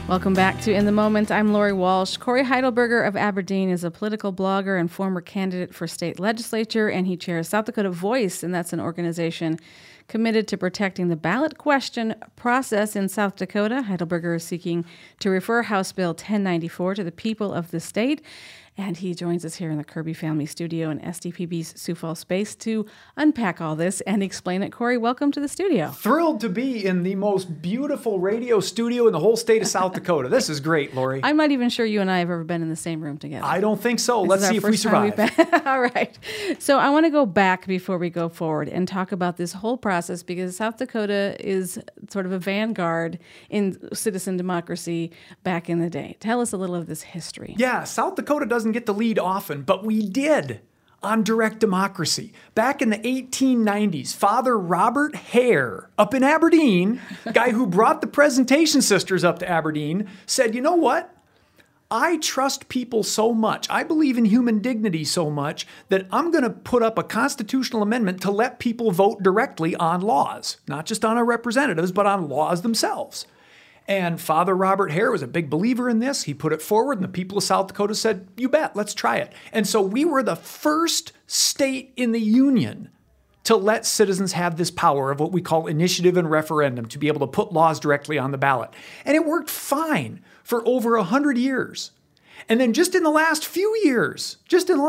Welcome back to In the Moment. I'm Lori Walsh. Corey Heidelberger of Aberdeen is a political blogger and former candidate for state legislature, and he chairs South Dakota Voice, and that's an organization committed to protecting the ballot question process in South Dakota. Heidelberger is seeking to refer House Bill 1094 to the people of the state. And he joins us here in the Kirby Family Studio in SDPB's Sioux Falls space to unpack all this and explain it. Corey, welcome to the studio. Thrilled to be in the most beautiful radio studio in the whole state of South Dakota. This is great, Lori. I'm not even sure you and I have ever been in the same room together. I don't think so. Let's see if we survive. All right. So I want to go back before we go forward and talk about this whole process, because South Dakota is sort of a vanguard in citizen democracy back in the day. Tell us a little of this history. Yeah, South Dakota doesn't get the lead often, but we did on direct democracy. Back in the 1890s, Father Robert Hare up in Aberdeen, guy who brought the Presentation Sisters up to Aberdeen, said, you know what? I trust people so much, I believe in human dignity so much, that I'm going to put up a constitutional amendment to let people vote directly on laws, not just on our representatives, but on laws themselves. And Father Robert Hare was a big believer in this. He put it forward, and the people of South Dakota said, you bet, let's try it. And so we were the first state in the union to let citizens have this power of what we call initiative and referendum, to be able to put laws directly on the ballot. And it worked fine for over 100 years. And then just in the last few years,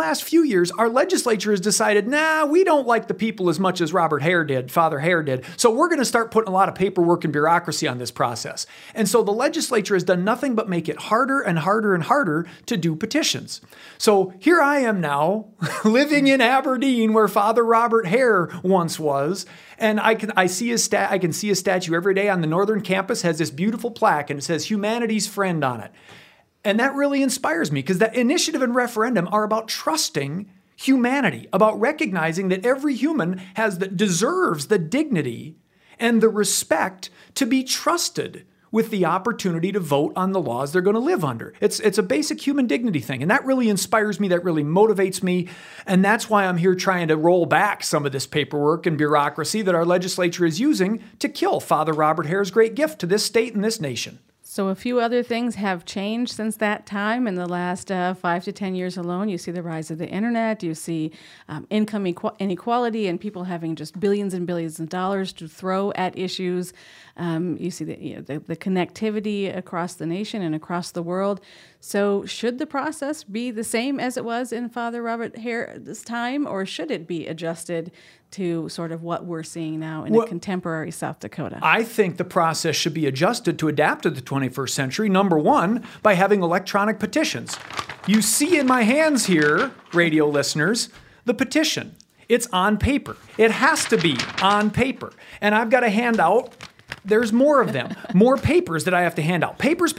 our legislature has decided, nah, we don't like the people as much as Father Hare did. So we're going to start putting a lot of paperwork and bureaucracy on this process. And so the legislature has done nothing but make it harder and harder and harder to do petitions. So here I am now living in Aberdeen, where Father Robert Hare once was. And I can see his statue every day on the northern campus, has this beautiful plaque, and it says humanity's friend on it. And that really inspires me, because that initiative and referendum are about trusting humanity, about recognizing that every human deserves the dignity and the respect to be trusted with the opportunity to vote on the laws they're going to live under. It's a basic human dignity thing. And that really inspires me. That really motivates me. And that's why I'm here trying to roll back some of this paperwork and bureaucracy that our legislature is using to kill Father Robert Hare's great gift to this state and this nation. So a few other things have changed since that time. In the last 5 to 10 years alone, you see the rise of the internet, you see income inequality and people having just billions and billions of dollars to throw at issues. You see the connectivity across the nation and across the world. So should the process be the same as it was in Father Robert Hare's time, or should it be adjusted to sort of what we're seeing now in a contemporary South Dakota? I think the process should be adjusted to adapt to the 21st century, number one, by having electronic petitions. You see in my hands here, radio listeners, the petition. It's on paper. It has to be on paper. And I've got a handout. There's more of them, more papers that I have to hand out. Papers.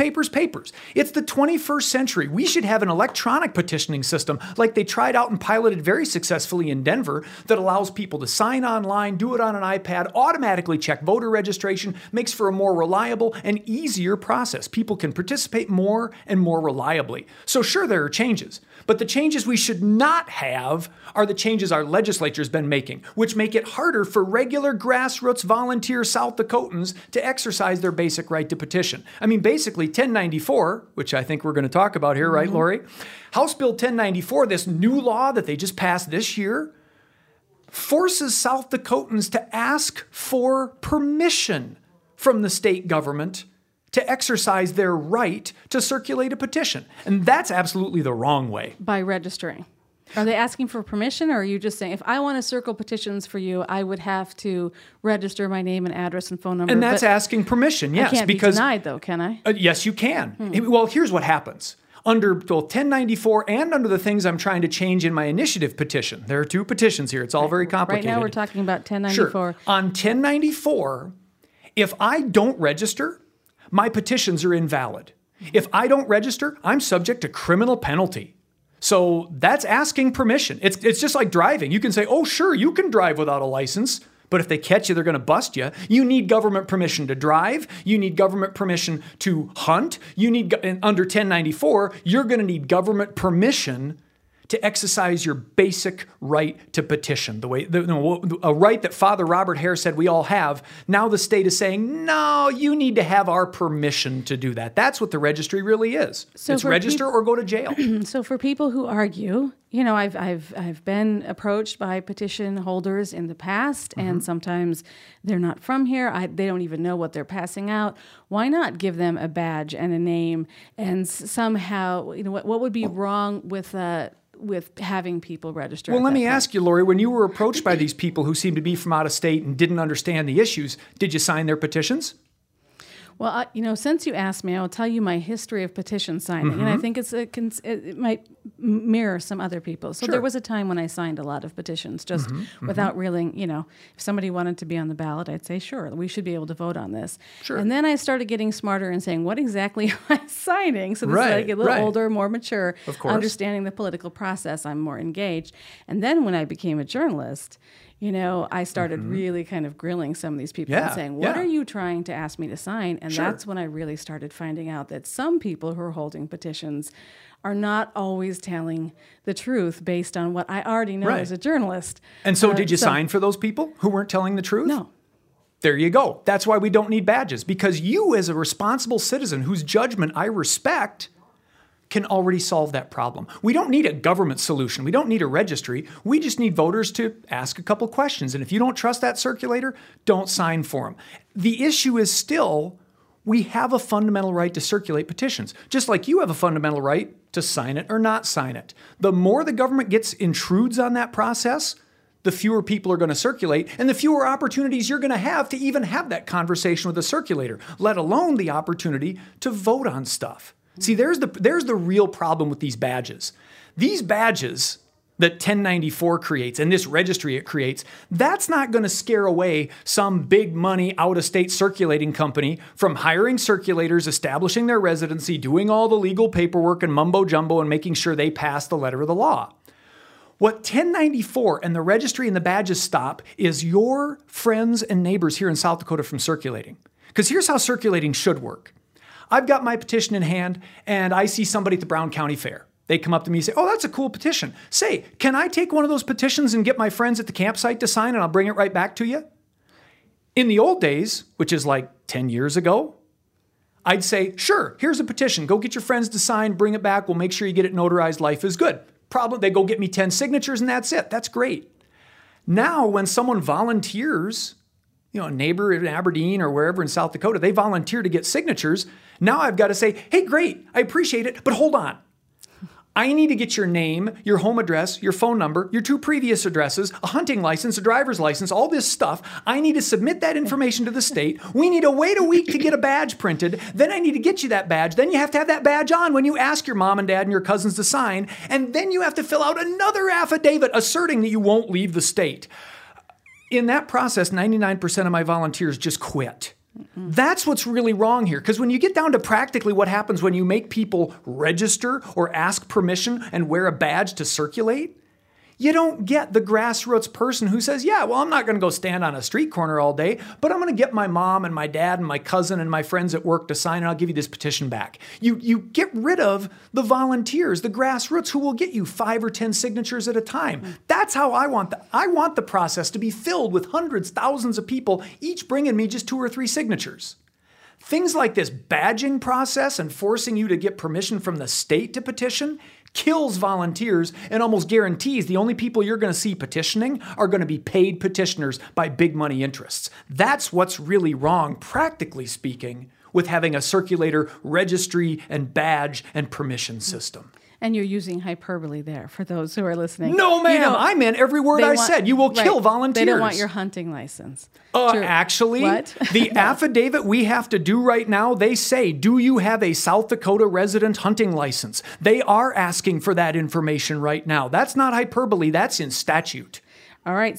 It's the 21st century. We should have an electronic petitioning system like they tried out and piloted very successfully in Denver that allows people to sign online, do it on an iPad, automatically check voter registration, makes for a more reliable and easier process. People can participate more and more reliably. So sure, there are changes, but the changes we should not have are the changes our legislature's been making, which make it harder for regular grassroots volunteer South Dakotans to exercise their basic right to petition. I mean, basically 1094, which I think we're going to talk about here, right, Lori? House Bill 1094, this new law that they just passed this year, forces South Dakotans to ask for permission from the state government to exercise their right to circulate a petition. And that's absolutely the wrong way. By registering. Are they asking for permission, or are you just saying, if I want to circle petitions for you, I would have to register my name and address and phone number? And that's asking permission, yes. I can't be denied, though, can I? Yes, you can. Well, here's what happens. Under both 1094 and under the things I'm trying to change in my initiative petition. There are two petitions here. It's all very complicated. Right now we're talking about 1094. Sure. On 1094, if I don't register, my petitions are invalid. If I don't register, I'm subject to criminal penalty. So that's asking permission. It's just like driving. You can say, oh, sure, you can drive without a license. But if they catch you, they're going to bust you. You need government permission to drive. You need government permission to hunt. Under 1094, you're going to need government permission to exercise your basic right to petition, a right that Father Robert Hare said we all have. Now the state is saying, no, you need to have our permission to do that. That's what the registry really is. So it's register or go to jail. So for people who argue, I've been approached by petition holders in the past, and sometimes they're not from here. They don't even know what they're passing out. Why not give them a badge and a name? And somehow, what would be wrong with having people register? Well, let me ask you, Lori, when you were approached by these people who seemed to be from out of state and didn't understand the issues, did you sign their petitions? Well, since you asked me, I'll tell you my history of petition signing, and I think it might mirror some other people. So there was a time when I signed a lot of petitions, just without really, if somebody wanted to be on the ballot, I'd say, sure, we should be able to vote on this. Sure. And then I started getting smarter and saying, what exactly am I signing? So this is like a little older, more mature, understanding the political process. I'm more engaged. And then when I became a journalist, I started really kind of grilling some of these people and saying, what are you trying to ask me to sign? And that's when I really started finding out that some people who are holding petitions are not always telling the truth based on what I already know as a journalist. And so did you sign for those people who weren't telling the truth? No. There you go. That's why we don't need badges, because you as a responsible citizen whose judgment I respect can already solve that problem. We don't need a government solution. We don't need a registry. We just need voters to ask a couple questions. And if you don't trust that circulator, don't sign for them. The issue is still, we have a fundamental right to circulate petitions, just like you have a fundamental right to sign it or not sign it. The more the government intrudes on that process, the fewer people are going to circulate, and the fewer opportunities you're going to have to even have that conversation with the circulator, let alone the opportunity to vote on stuff. See, there's the real problem with these badges. These badges that 1094 creates and this registry it creates, that's not going to scare away some big money out-of-state circulating company from hiring circulators, establishing their residency, doing all the legal paperwork and mumbo-jumbo and making sure they pass the letter of the law. What 1094 and the registry and the badges stop is your friends and neighbors here in South Dakota from circulating. Because here's how circulating should work. I've got my petition in hand, and I see somebody at the Brown County Fair. They come up to me and say, oh, that's a cool petition. Say, can I take one of those petitions and get my friends at the campsite to sign, and I'll bring it right back to you? In the old days, which is like 10 years ago, I'd say, sure, here's a petition. Go get your friends to sign, bring it back. We'll make sure you get it notarized. Life is good. They go get me 10 signatures, and that's it. That's great. Now, when someone volunteers, a neighbor in Aberdeen or wherever in South Dakota, they volunteer to get signatures. Now I've got to say, hey, great, I appreciate it, but hold on. I need to get your name, your home address, your phone number, your 2 previous addresses, a hunting license, a driver's license, all this stuff. I need to submit that information to the state. We need to wait a week to get a badge printed. Then I need to get you that badge. Then you have to have that badge on when you ask your mom and dad and your cousins to sign. And then you have to fill out another affidavit asserting that you won't leave the state. In that process, 99% of my volunteers just quit. That's what's really wrong here. Because when you get down to practically what happens when you make people register or ask permission and wear a badge to circulate, you don't get the grassroots person who says, yeah, well, I'm not going to go stand on a street corner all day, but I'm going to get my mom and my dad and my cousin and my friends at work to sign, and I'll give you this petition back. You get rid of the volunteers, the grassroots, who will get you 5 or 10 signatures at a time. That's how I want the process to be filled with hundreds, thousands of people, each bringing me just 2 or 3 signatures. Things like this badging process and forcing you to get permission from the state to petition kills volunteers and almost guarantees the only people you're going to see petitioning are going to be paid petitioners by big money interests. That's what's really wrong, practically speaking, with having a circulator, registry, and badge and permission system. And you're using hyperbole there for those who are listening. No, ma'am. I meant every word I said. You will kill volunteers. They don't want your hunting license. Actually, the affidavit we have to do right now, they say, do you have a South Dakota resident hunting license? They are asking for that information right now. That's not hyperbole. That's in statute. All right,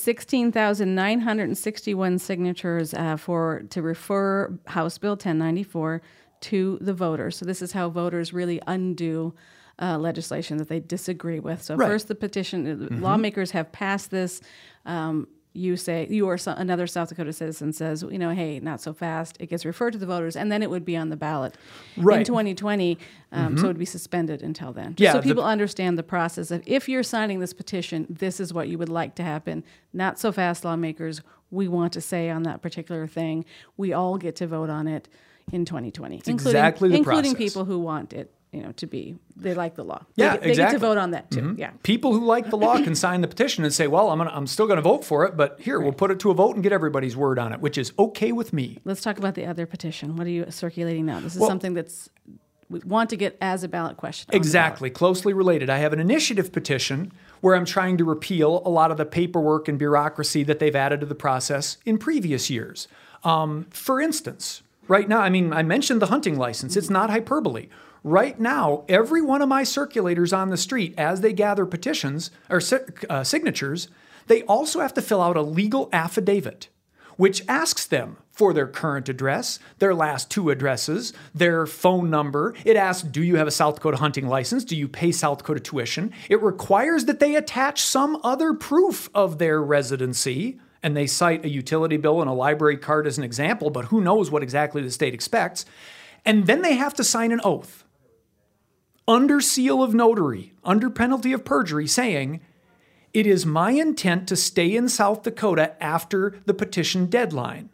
16,961 signatures to refer House Bill 1094 to the voters. So this is how voters really undo legislation that they disagree with. So first the petition, lawmakers have passed this you or another South Dakota citizen says, hey, not so fast. It gets referred to the voters, and then it would be on the ballot in 2020. So it would be suspended until then. Just so people understand the process of, if you're signing this petition, this is what you would like to happen. Not so fast, lawmakers. We want to say on that particular thing. We all get to vote on it in 2020, including people who want it. To be, they like the law. They get to vote on that too. Yeah. People who like the law can sign the petition and say, well, I'm still going to vote for it, but here, we'll put it to a vote and get everybody's word on it, which is okay with me. Let's talk about the other petition. What are you circulating now? This is something we want to get as a ballot question. Exactly. Closely related. I have an initiative petition where I'm trying to repeal a lot of the paperwork and bureaucracy that they've added to the process in previous years. For instance, right now, I mentioned the hunting license. It's not hyperbole. Right now, every one of my circulators on the street, as they gather petitions or signatures, they also have to fill out a legal affidavit, which asks them for their current address, their last 2 addresses, their phone number. It asks, do you have a South Dakota hunting license? Do you pay South Dakota tuition? It requires that they attach some other proof of their residency, and they cite a utility bill and a library card as an example, but who knows what exactly the state expects. And then they have to sign an oath under seal of notary, under penalty of perjury, saying, it is my intent to stay in South Dakota after the petition deadline.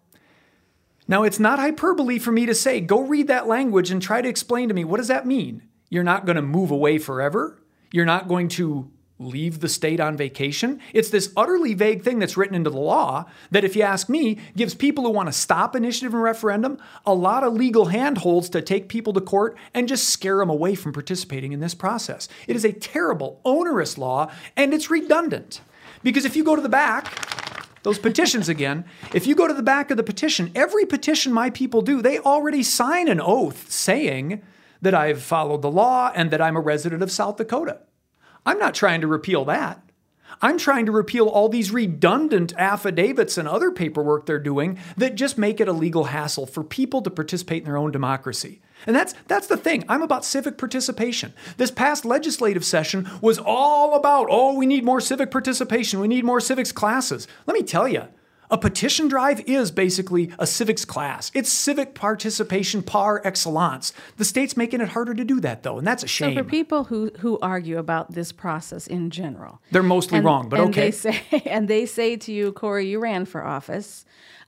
Now, it's not hyperbole for me to say, go read that language and try to explain to me, what does that mean? You're not going to move away forever? You're not going to leave the state on vacation? It's this utterly vague thing that's written into the law that, if you ask me, gives people who want to stop initiative and referendum a lot of legal handholds to take people to court and just scare them away from participating in this process. It is a terrible, onerous law, and it's redundant. Because if you go to the back, those petitions again, if you go to the back of the petition, every petition my people do, they already sign an oath saying that I've followed the law and that I'm a resident of South Dakota. I'm not trying to repeal that. I'm trying to repeal all these redundant affidavits and other paperwork they're doing that just make it a legal hassle for people to participate in their own democracy. And that's the thing. I'm about civic participation. This past legislative session was all about, we need more civic participation. We need more civics classes. Let me tell you, a petition drive is basically a civics class. It's civic participation par excellence. The state's making it harder to do that, though, and that's a shame. So for people who argue about this process in general, they're mostly wrong, but okay. They say to you, Corey, you ran for office.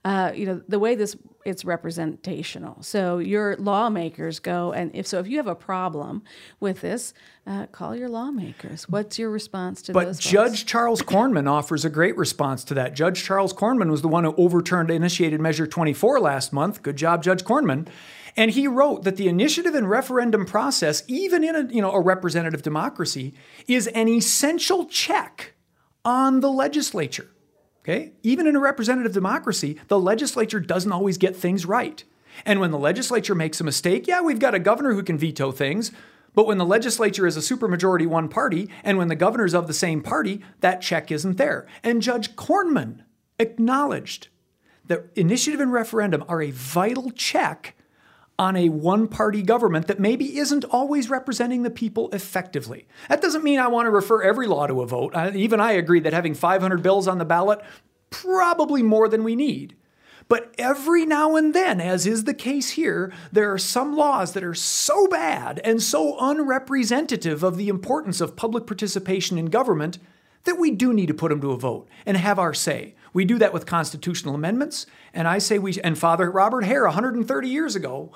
The way it's representational. So your lawmakers go, and if you have a problem with this, call your lawmakers. What's your response to those folks? But Judge Charles Cornman offers a great response to that. Judge Charles Cornman was the one who initiated Measure 24 last month. Good job, Judge Cornman. And he wrote that the initiative and referendum process, even in a representative democracy, is an essential check on the legislature. Okay? Even in a representative democracy, the legislature doesn't always get things right. And when the legislature makes a mistake, we've got a governor who can veto things. But when the legislature is a supermajority one party, and when the governor's of the same party, that check isn't there. And Judge Cornman acknowledged that initiative and referendum are a vital check on a one-party government that maybe isn't always representing the people effectively. That doesn't mean I want to refer every law to a vote. Even I agree that having 500 bills on the ballot, probably more than we need. But every now and then, as is the case here, there are some laws that are so bad and so unrepresentative of the importance of public participation in government that we do need to put them to a vote and have our say. We do that with constitutional amendments, and I say and Father Robert Hare, 120 years ago,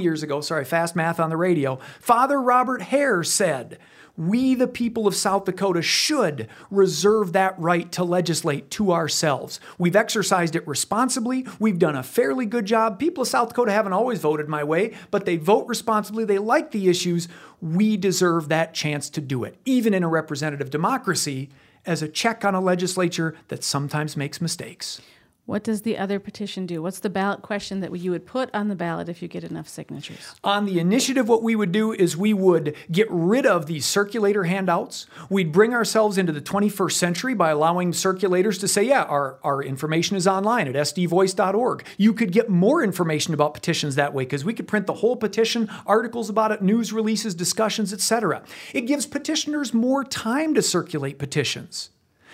fast math on the radio, Father Robert Hare said, we, the people of South Dakota, should reserve that right to legislate to ourselves. We've exercised it responsibly. We've done a fairly good job. People of South Dakota haven't always voted my way, but they vote responsibly. They like the issues. We deserve that chance to do it, even in a representative democracy, as a check on a legislature that sometimes makes mistakes. What does the other petition do? What's the ballot question that you would put on the ballot if you get enough signatures? On the initiative, what we would do is we would get rid of these circulator handouts. We'd bring ourselves into the 21st century by allowing circulators to say, our information is online at sdvoice.org. You could get more information about petitions that way because we could print the whole petition, articles about it, news releases, discussions, etc. It gives petitioners more time to circulate petitions.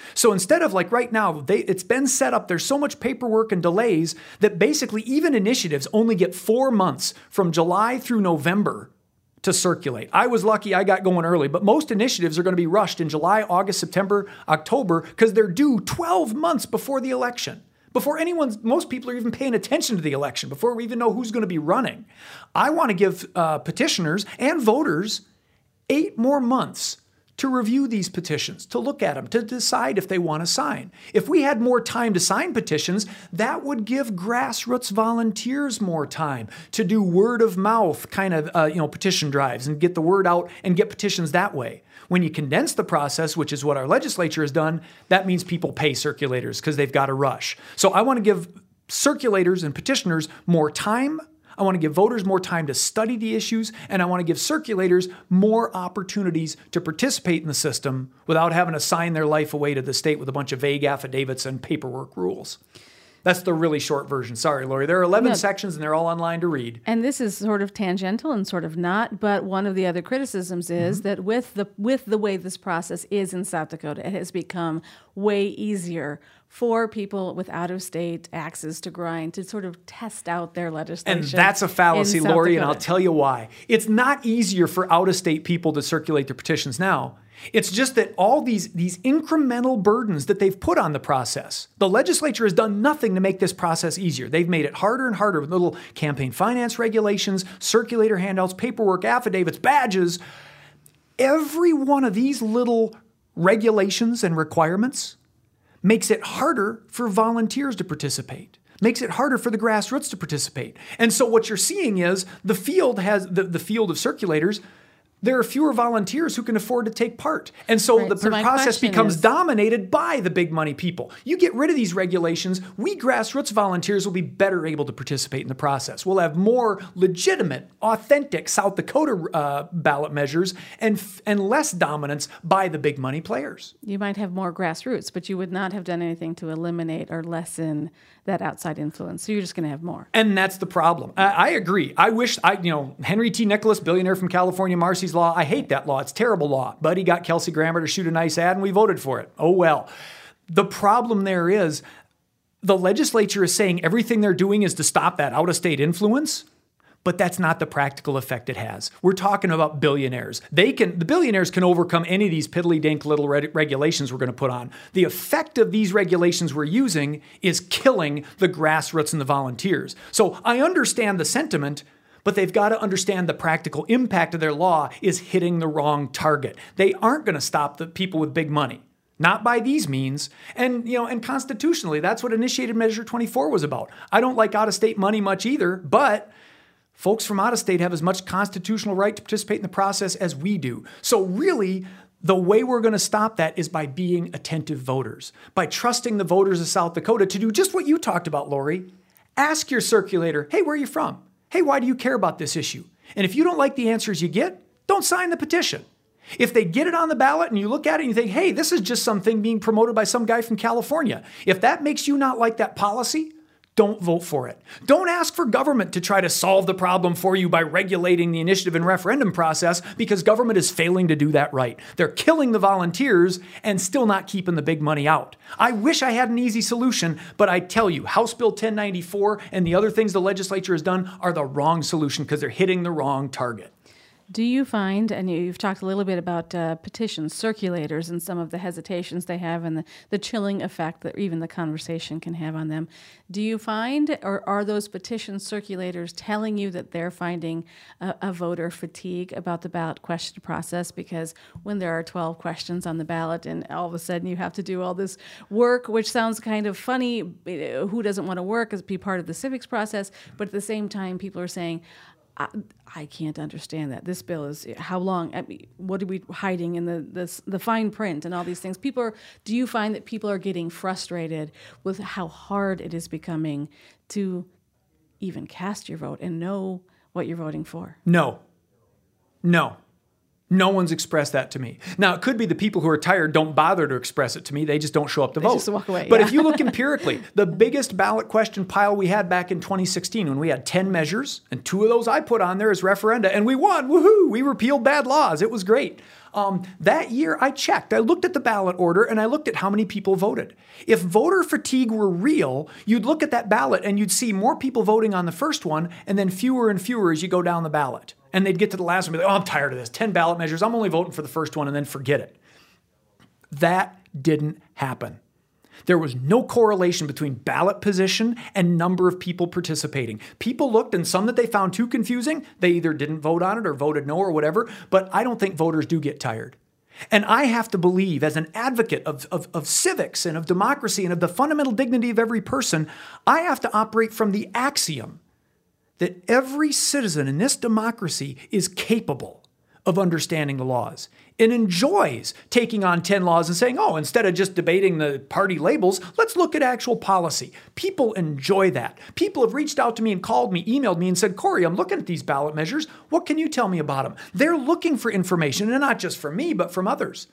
So instead of like right now, it's been set up, there's so much paperwork and delays that basically even initiatives only get 4 months from July through November to circulate. I was lucky I got going early, but most initiatives are going to be rushed in July, August, September, October, because they're due 12 months before the election. Before most people are even paying attention to the election, before we even know who's going to be running. I want to give petitioners and voters 8 more months to review these petitions, to look at them, to decide if they want to sign. If we had more time to sign petitions, that would give grassroots volunteers more time to do word of mouth kind of petition drives and get the word out and get petitions that way. When you condense the process, which is what our legislature has done, that means people pay circulators because they've got to rush. So I want to give circulators and petitioners more time. I want to give voters more time to study the issues, and I want to give circulators more opportunities to participate in the system without having to sign their life away to the state with a bunch of vague affidavits and paperwork rules. That's the really short version. Sorry, Lori. There are 11 sections, and they're all online to read. And this is sort of tangential and sort of not, but one of the other criticisms is that with the way this process is in South Dakota, it has become way easier for people with out-of-state axes to grind to sort of test out their legislation. And that's a fallacy, Lori, and I'll tell you why. It's not easier for out-of-state people to circulate their petitions now. It's just that all these incremental burdens that they've put on the process, the legislature has done nothing to make this process easier. They've made it harder and harder with little campaign finance regulations, circulator handouts, paperwork, affidavits, badges. Every one of these little regulations and requirements makes it harder for volunteers to participate, makes it harder for the grassroots to participate. And so what you're seeing is the field of circulators, there are fewer volunteers who can afford to take part. And so the process becomes dominated by the big money people. You get rid of these regulations, we grassroots volunteers will be better able to participate in the process. We'll have more legitimate, authentic South Dakota ballot measures and less dominance by the big money players. You might have more grassroots, but you would not have done anything to eliminate or lessen that outside influence. So you're just going to have more. And that's the problem. I agree. I wish, Henry T. Nicholas, billionaire from California, Marcy's Law, I hate that law. It's a terrible law. But he got Kelsey Grammer to shoot a nice ad and we voted for it. Oh, well. The problem there is the legislature is saying everything they're doing is to stop that out-of-state influence. But that's not the practical effect it has. We're talking about billionaires. The billionaires can overcome any of these piddly-dink little regulations we're going to put on. The effect of these regulations we're using is killing the grassroots and the volunteers. So I understand the sentiment, but they've got to understand the practical impact of their law is hitting the wrong target. They aren't going to stop the people with big money. Not by these means. And constitutionally, that's what Initiated Measure 24 was about. I don't like out-of-state money much either, but folks from out of state have as much constitutional right to participate in the process as we do. So really, the way we're going to stop that is by being attentive voters, by trusting the voters of South Dakota to do just what you talked about, Lori. Ask your circulator, hey, where are you from? Hey, why do you care about this issue? And if you don't like the answers you get, don't sign the petition. If they get it on the ballot and you look at it and you think, hey, this is just something being promoted by some guy from California. If that makes you not like that policy, don't vote for it. Don't ask for government to try to solve the problem for you by regulating the initiative and referendum process because government is failing to do that right. They're killing the volunteers and still not keeping the big money out. I wish I had an easy solution, but I tell you, House Bill 1094 and the other things the legislature has done are the wrong solution because they're hitting the wrong target. Do you find, and you've talked a little bit about petitions, circulators, and some of the hesitations they have and the chilling effect that even the conversation can have on them. Do you find, or are those petition circulators telling you that they're finding a voter fatigue about the ballot question process? Because when there are 12 questions on the ballot and all of a sudden you have to do all this work, which sounds kind of funny, who doesn't want to work as be part of the civics process? But at the same time, people are saying, I can't understand that. This bill is how long? I mean, what are we hiding in the fine print and all these things? Do you find that people are getting frustrated with how hard it is becoming to even cast your vote and know what you're voting for? No. No one's expressed that to me. Now, it could be the people who are tired don't bother to express it to me. They just don't show up to vote. Just walk away. But yeah. if you look empirically, the biggest ballot question pile we had back in 2016 when we had 10 measures, and 2 of those I put on there as referenda, and we won. Woohoo! We repealed bad laws. It was great. That year, I checked. I looked at the ballot order, and I looked at how many people voted. If voter fatigue were real, you'd look at that ballot, and you'd see more people voting on the first one, and then fewer and fewer as you go down the ballot. And they'd get to the last one and be like, oh, I'm tired of this. 10 ballot measures. I'm only voting for the first one, and then forget it. That didn't happen. There was no correlation between ballot position and number of people participating. People looked, and some that they found too confusing, they either didn't vote on it or voted no or whatever, but I don't think voters do get tired. And I have to believe, as an advocate of civics and of democracy and of the fundamental dignity of every person, I have to operate from the axiom that every citizen in this democracy is capable of understanding the laws and enjoys taking on 10 laws and saying, oh, instead of just debating the party labels, let's look at actual policy. People enjoy that. People have reached out to me and called me, emailed me and said, Corey, I'm looking at these ballot measures. What can you tell me about them? They're looking for information, and not just from me, but from others.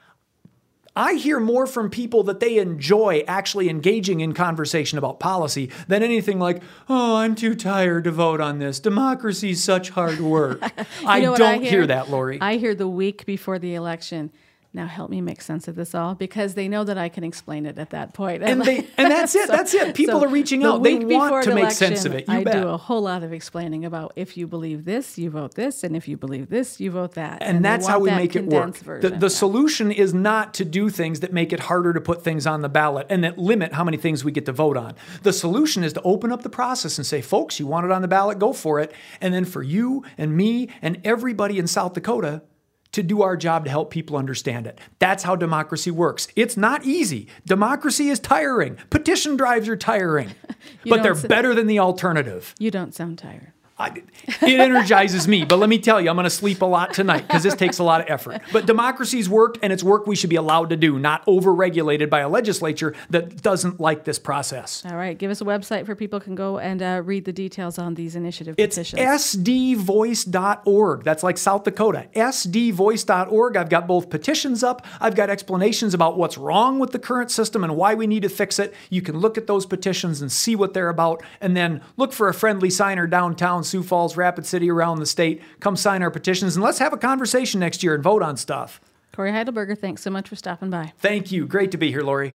I hear more from people that they enjoy actually engaging in conversation about policy than anything like, oh, I'm too tired to vote on this. Democracy's such hard work. I don't hear that, Lori. I hear the week before the election, now help me make sense of this all, because they know that I can explain it at that point. And that's it. That's it. People are reaching out. They want to make sense of it. I do a whole lot of explaining about if you believe this, you vote this, and if you believe this, you vote that. And that's how we make it work. The solution is not to do things that make it harder to put things on the ballot and that limit how many things we get to vote on. The solution is to open up the process and say, folks, you want it on the ballot, go for it. And then for you and me and everybody in South Dakota to do our job to help people understand it. That's how democracy works. It's not easy. Democracy is tiring. Petition drives are tiring, but they're better than the alternative. You don't sound tired. It energizes me, but let me tell you, I'm going to sleep a lot tonight because this takes a lot of effort. But democracy's work, and it's work we should be allowed to do, not over-regulated by a legislature that doesn't like this process. All right. Give us a website for people can go and read the details on these initiative petitions. It's sdvoice.org. That's like South Dakota. sdvoice.org. I've got both petitions up. I've got explanations about what's wrong with the current system and why we need to fix it. You can look at those petitions and see what they're about, and then look for a friendly signer downtown Sioux Falls, Rapid City, around the state. Come sign our petitions, and let's have a conversation next year and vote on stuff. Corey Heidelberger, thanks so much for stopping by. Thank you. Great to be here, Lori.